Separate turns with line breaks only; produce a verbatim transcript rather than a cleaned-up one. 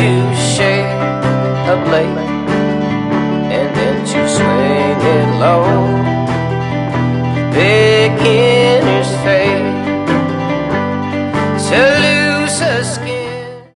to shake a blade and then to swing it low, picking